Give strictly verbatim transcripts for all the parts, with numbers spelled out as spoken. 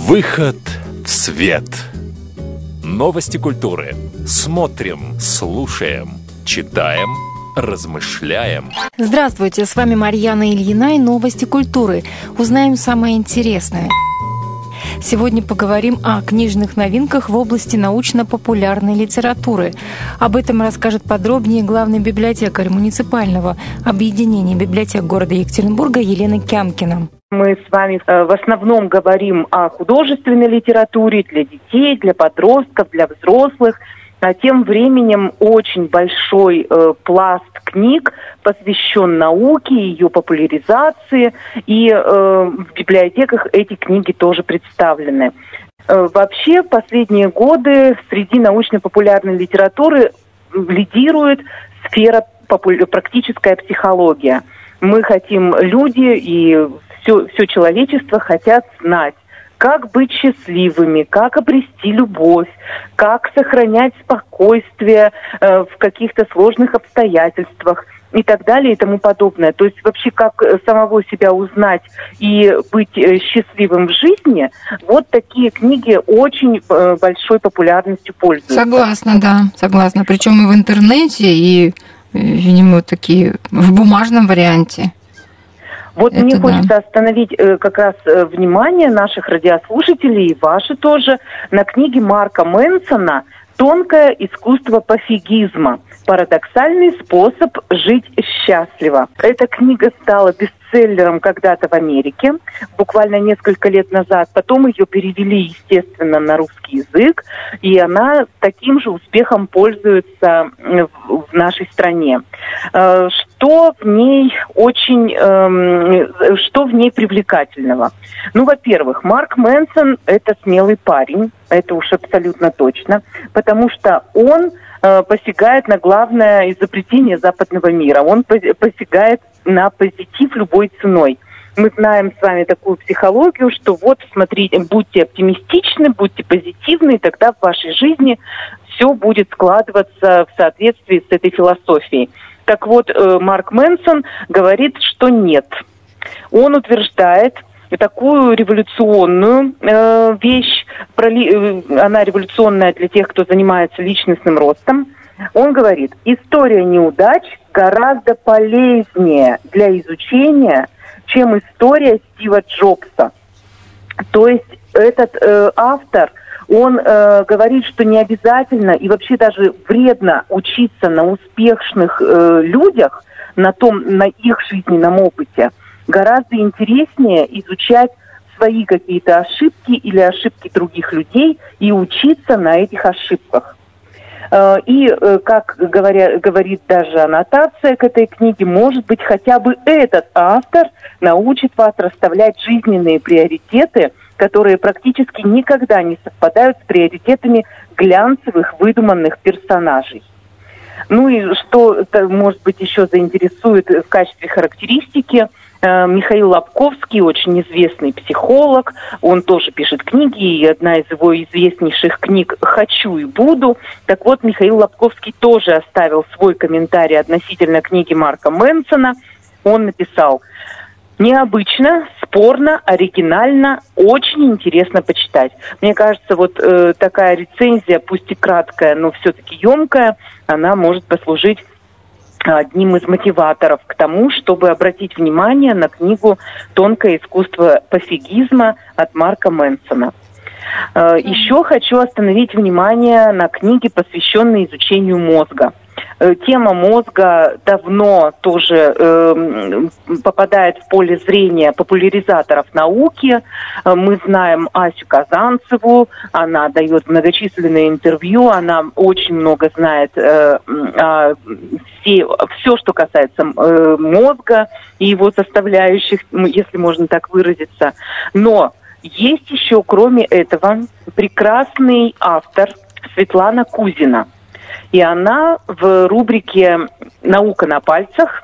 Выход в свет. Новости культуры. Смотрим, слушаем, читаем, размышляем. Здравствуйте, с вами Марьяна Ильина и новости культуры. Узнаем самое интересное. Сегодня поговорим о книжных новинках в области научно-популярной литературы. Об этом расскажет подробнее главный библиотекарь муниципального объединения библиотек города Екатеринбурга Елена Кямкина. Мы с вами в основном говорим о художественной литературе для детей, для подростков, для взрослых. А тем временем очень большой э, пласт книг посвящен науке, ее популяризации, и э, в библиотеках эти книги тоже представлены. Э, вообще, в последние годы среди научно-популярной литературы лидирует сфера попу- практическая психология. Мы хотим, люди и все, все человечество хотят знать, как быть счастливыми, как обрести любовь, как сохранять спокойствие э, в каких-то сложных обстоятельствах и так далее и тому подобное. То есть вообще как самого себя узнать и быть э, счастливым в жизни, вот такие книги очень э, большой популярностью пользуются. Согласна, да, согласна. Причем и в интернете, и, видимо, такие в бумажном варианте. Вот Это мне да. хочется остановить э, как раз э, внимание наших радиослушателей и ваше тоже на книге Марка Мэнсона «Тонкое искусство пофигизма. Парадоксальный способ жить счастливо». Эта книга стала бестселлером когда-то в Америке, буквально несколько лет назад. Потом ее перевели, естественно, на русский язык, и она таким же успехом пользуется в, в нашей стране. Э, что в ней очень, э, что в ней привлекательного? Ну, во-первых, Марк Мэнсон – это смелый парень, это уж абсолютно точно, потому что он э, посягает на главное изобретение западного мира. Он посягает на позитив любой ценой. Мы знаем с вами такую психологию, что вот, смотрите, будьте оптимистичны, будьте позитивны, и тогда в вашей жизни все будет складываться в соответствии с этой философией. Так вот, э, Марк Мэнсон говорит, что нет. Он утверждает такую революционную э, вещь, проли, э, она революционная для тех, кто занимается личностным ростом. Он говорит, история неудач гораздо полезнее для изучения, чем история Стива Джобса. То есть этот э, автор, он э, говорит, что не обязательно и вообще даже вредно учиться на успешных э, людях, на том, на их жизненном опыте. Гораздо интереснее изучать свои какие-то ошибки или ошибки других людей и учиться на этих ошибках. И, как говоря, говорит даже аннотация к этой книге, может быть, хотя бы этот автор научит вас расставлять жизненные приоритеты, которые практически никогда не совпадают с приоритетами глянцевых выдуманных персонажей. Ну и что, может быть, еще заинтересует в качестве характеристики, Михаил Лобковский, очень известный психолог, он тоже пишет книги, и одна из его известнейших книг «Хочу и буду». Так вот, Михаил Лобковский тоже оставил свой комментарий относительно книги Марка Мэнсона. Он написал: «Необычно, спорно, оригинально, очень интересно почитать». Мне кажется, вот э, такая рецензия, пусть и краткая, но все-таки емкая, она может послужить одним из мотиваторов к тому, чтобы обратить внимание на книгу «Тонкое искусство пофигизма» от Марка Мэнсона. Еще хочу остановить внимание на книге, посвященной изучению мозга. Тема мозга давно тоже э, попадает в поле зрения популяризаторов науки. Мы знаем Асю Казанцеву, она дает многочисленные интервью, она очень много знает э, э, все, все, что касается э, мозга и его составляющих, если можно так выразиться. Но есть еще, кроме этого, прекрасный автор Светлана Кузина. И она в рубрике «Наука на пальцах»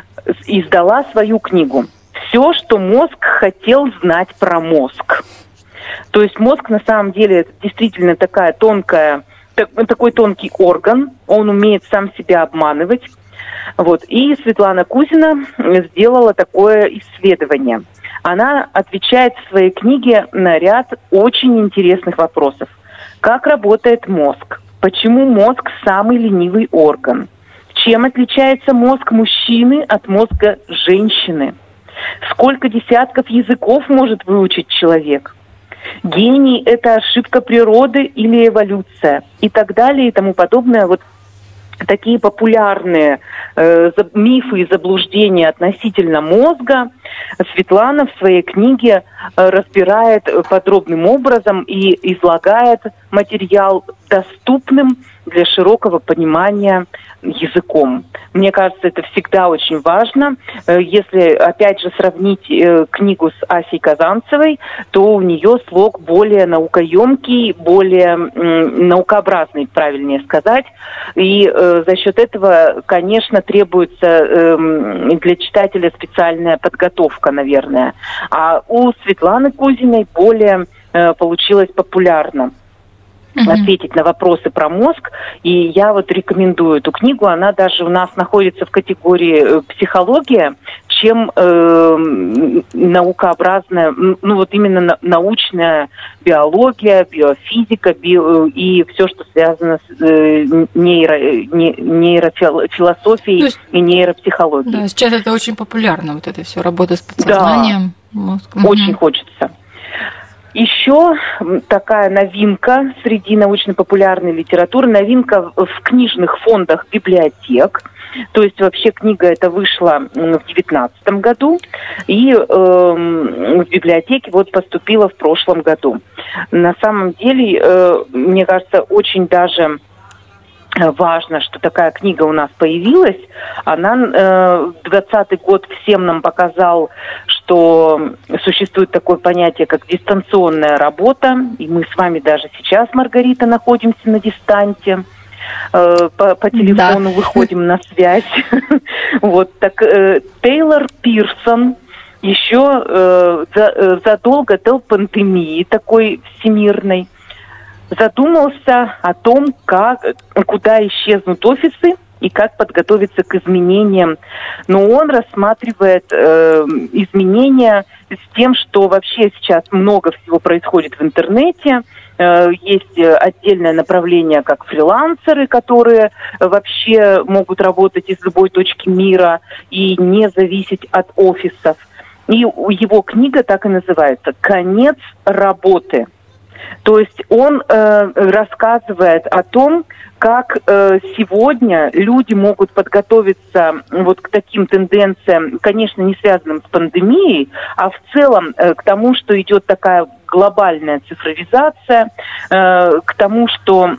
издала свою книгу «Все, что мозг хотел знать про мозг». То есть мозг на самом деле это действительно такая тонкая, такой тонкий орган, он умеет сам себя обманывать. Вот. И Светлана Кузина сделала такое исследование. Она отвечает в своей книге на ряд очень интересных вопросов. Как работает мозг? Почему мозг самый ленивый орган? Чем отличается мозг мужчины от мозга женщины? Сколько десятков языков может выучить человек? Гений – это ошибка природы или эволюция? И так далее, и тому подобное. Вот такие популярные э, мифы и заблуждения относительно мозга Светлана в своей книге э, разбирает подробным образом и излагает материал доступным для широкого понимания языком. Мне кажется, это всегда очень важно. Если, опять же, сравнить книгу с Асей Казанцевой, то у нее слог более наукоемкий, более наукообразный, правильнее сказать. И э, за счет этого, конечно, требуется э, для читателя специальная подготовка, наверное. А у Светланы Кузиной более э, получилось популярно ответить на вопросы про мозг. И я вот рекомендую эту книгу. Она даже у нас находится в категории психология, чем э, наукообразная, ну вот именно научная биология, биофизика био, и все, что связано с э, нейро, не, нейрофилософией есть, и нейропсихологией. Да, сейчас это очень популярно, вот это все, работа с подсознанием. Да, мозг. Очень угу. хочется. Еще такая новинка среди научно-популярной литературы, новинка в книжных фондах библиотек. То есть вообще книга эта вышла в девятнадцатом году и э, в библиотеке вот поступила в прошлом году. На самом деле, э, мне кажется, очень даже важно, что такая книга у нас появилась. Она э, двадцатый год всем нам показал, что существует такое понятие, как дистанционная работа. И мы с вами даже сейчас, Маргарита, находимся на дистанте. Э, по, по телефону да. выходим на связь. Вот так э, Тейлор Пирсон еще э, за, задолго до пандемии такой всемирной задумался о том, как, куда исчезнут офисы и как подготовиться к изменениям. Но он рассматривает э, изменения с тем, что вообще сейчас много всего происходит в интернете. Э, есть отдельное направление, как фрилансеры, которые вообще могут работать из любой точки мира и не зависеть от офисов. И его книга так и называется «Конец работы». То есть он э, рассказывает о том, как э, сегодня люди могут подготовиться вот к таким тенденциям, конечно, не связанным с пандемией, а в целом э, к тому, что идет такая глобальная цифровизация, э, к тому, что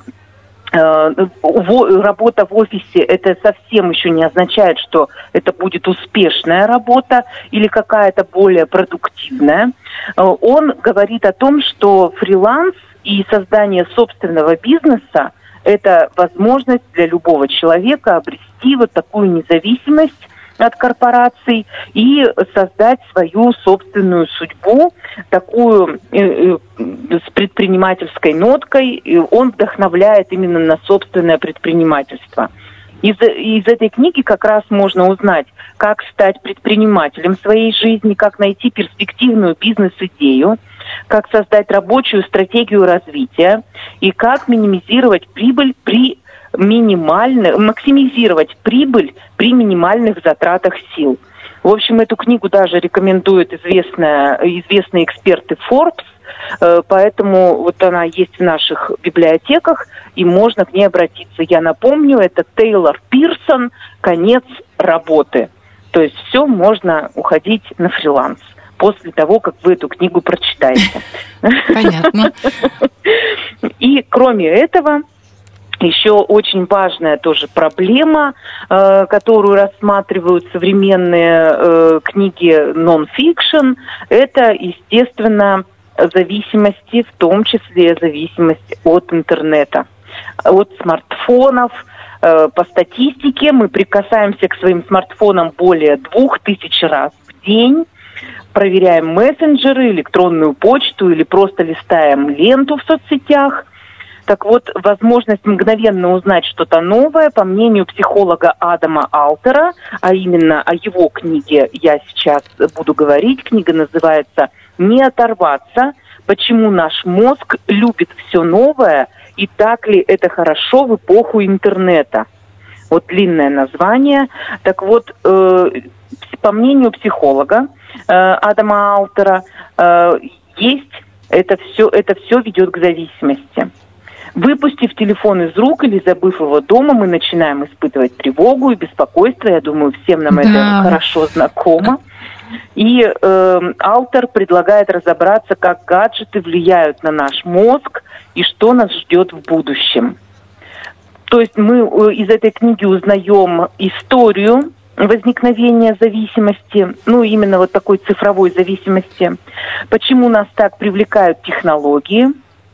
работа в офисе, это совсем еще не означает, что это будет успешная работа или какая-то более продуктивная. Он говорит о том, что фриланс и создание собственного бизнеса – это возможность для любого человека обрести вот такую независимость от корпораций и создать свою собственную судьбу, такую э, э, с предпринимательской ноткой. И он вдохновляет именно на собственное предпринимательство. Из, из этой книги как раз можно узнать, как стать предпринимателем в своей жизни, как найти перспективную бизнес-идею, как создать рабочую стратегию развития и как минимизировать прибыль при минимальных, максимизировать прибыль при минимальных затратах сил. В общем, эту книгу даже рекомендуют известные, известные эксперты Forbes, поэтому вот она есть в наших библиотеках, и можно к ней обратиться. Я напомню, это Тейлор Пирсон «Конец работы». То есть все, можно уходить на фриланс после того, как вы эту книгу прочитаете. Понятно. И кроме этого, еще очень важная тоже проблема, э, которую рассматривают современные э, книги нон-фикшн, это, естественно, зависимости, в том числе зависимость от интернета, от смартфонов. Э, по статистике мы прикасаемся к своим смартфонам более двух тысяч раз в день, проверяем мессенджеры, электронную почту или просто листаем ленту в соцсетях. Так вот, возможность мгновенно узнать что-то новое, по мнению психолога Адама Алтера, а именно о его книге я сейчас буду говорить. Книга называется «Не оторваться. Почему наш мозг любит все новое и так ли это хорошо в эпоху интернета». Вот длинное название. Так вот, э, по мнению психолога э, Адама Алтера, э, есть это все, это все ведет к зависимости. Выпустив телефон из рук или забыв его дома, мы начинаем испытывать тревогу и беспокойство. Я думаю, всем нам да. это хорошо знакомо. И э, Алтер предлагает разобраться, как гаджеты влияют на наш мозг и что нас ждет в будущем. То есть мы из этой книги узнаем историю возникновения зависимости, ну именно вот такой цифровой зависимости, почему нас так привлекают технологии,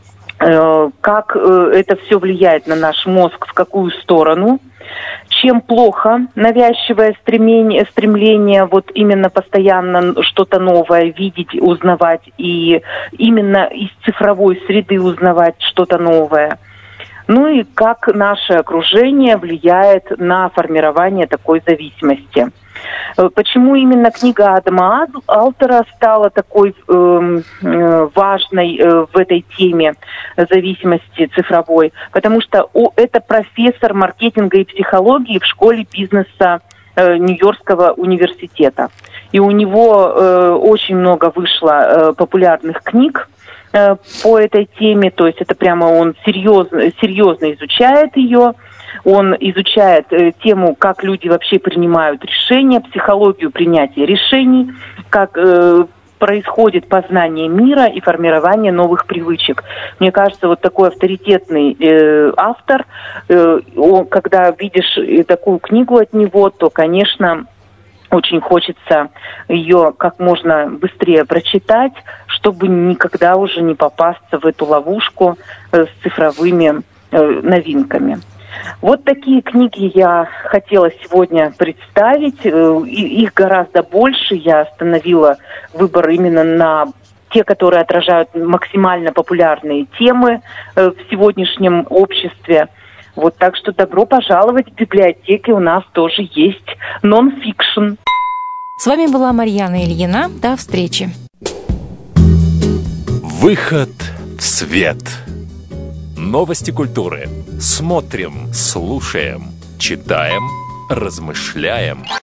э, как э, это все влияет на наш мозг, в какую сторону, чем плохо навязчивое стремление, стремление вот именно постоянно что-то новое видеть, узнавать и именно из цифровой среды узнавать что-то новое. Ну и как наше окружение влияет на формирование такой зависимости. Почему именно книга Адама Алтера стала такой э, важной э, в этой теме зависимости цифровой? Потому что о, это профессор маркетинга и психологии в школе бизнеса э, Нью-Йоркского университета. И у него э, очень много вышло э, популярных книг по этой теме, то есть это прямо он серьезно, серьезно изучает ее, он изучает э, тему, как люди вообще принимают решения, психологию принятия решений, как э, происходит познание мира и формирование новых привычек. Мне кажется, вот такой авторитетный э, автор, э, он, когда видишь такую книгу от него, то, конечно, очень хочется ее как можно быстрее прочитать, чтобы никогда уже не попасться в эту ловушку э, с цифровыми э, новинками. Вот такие книги я хотела сегодня представить. Э, их гораздо больше. Я остановила выбор именно на те, которые отражают максимально популярные темы э, в сегодняшнем обществе. Вот, так что добро пожаловать в библиотеки. У нас тоже есть нон-фикшн. С вами была Марьяна Ильина. До встречи. Выход в свет. Новости культуры. Смотрим, слушаем, читаем, размышляем.